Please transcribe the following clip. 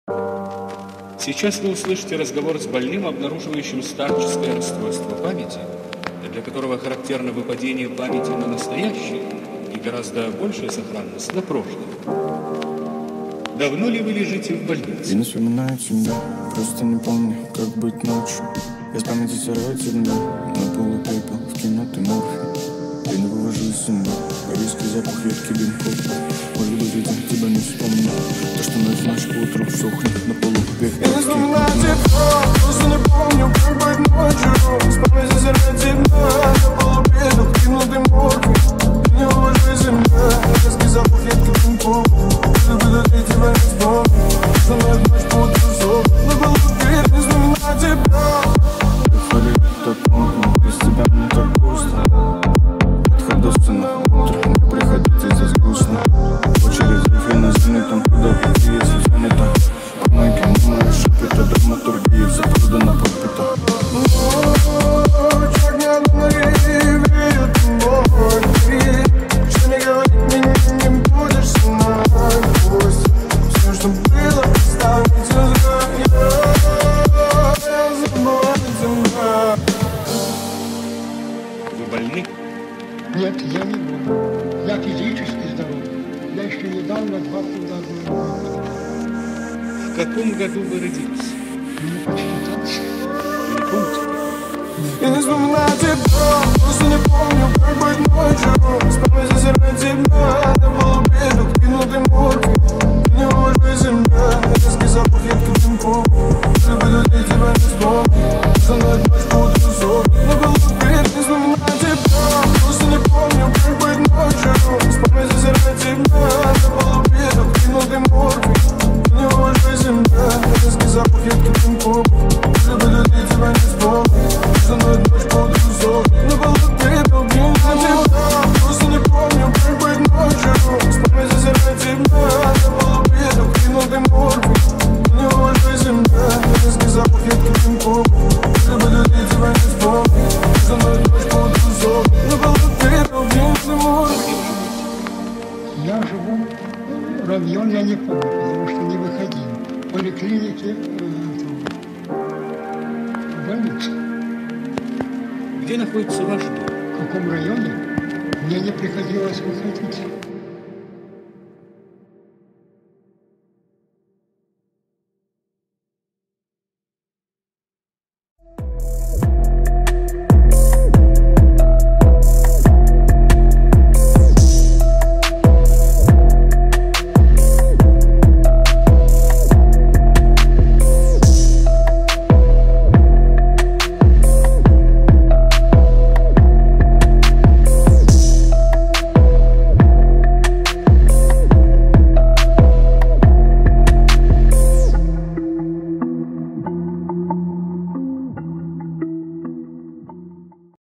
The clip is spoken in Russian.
Сейчас вы услышите разговор с больным, обнаруживающим старческое расстройство памяти, для которого характерно выпадение памяти на настоящее и гораздо большая сохранность на прошлое. Давно ли вы лежите в больнице? Я не вспоминаю тебя, просто не помню, как быть ночью. Я с памяти стираю тебя, на полу пепел, в кино ты морфий. Я не вывожу из себя, виски, запах ветки, дымков. Может быть, я тебя не вспомню. То, что ночь к утру сохнет на полу пепел. Я не вспоминаю тебя, просто не помню, как быть ночью. С памяти стираю тебя, на полу пепел, в кино ты морфий. Я не вывожу из себя, виски, запах ветки, дымков. Может быть, я тебя не вспомню. Что ночь к утру сохнет на полу пепел. Не вспоминаю тебя. Эйфория так модно, без тебя мне так грустно. Отходосценно, утро не приходите, здесь грустно. Очередь в финансами, там куда пойти, если занято. Помойки, не моя шипита, драматургия, все продано подпита. Ночь, огня на рееве, ты мой. Что не говорит, меня не будешь со мной. Пусть все, что было, станет я забываю тебя. Вы больны? Нет, я не болен. Я физически здоров. Я еще недавно 2 года был. В каком году вы родились? Мне почти 20. Вы не помните? Я не вспоминаю тебя, просто не помню, как быть ночью. С памяти стираю тебя, на полу пепел, кинул ты морфий. Не вывожу из себя, резкий запах ветки дымков. Люблю тебя не вспомню, что ночь к утру сохнет на полу пепел. Не вспоминаю тебя, просто не помню, как быть ночью. С памяти стираю тебя, на полу пепел, кинул ты морфий. Не вывожу из себя, резкий запах ветки дымков. Люблю тебя не вспомню. Что ночь к утру сохнет на полу пепел. Не вспоминаю тебя, просто не помню, как быть ночью. С памяти стираю тебя, на полу пепел, кинул ты морфий. Не вывожу из себя, резкий запах ветки дымков. Люблю тебя не вспомню. Что ночь к утру сохнет на полу пепел. Не вспоминаю. Я живу, район я не помню, потому что не выходил. В поликлинике, в больнице. Где находится ваш дом? В каком районе мне не приходилось выходить.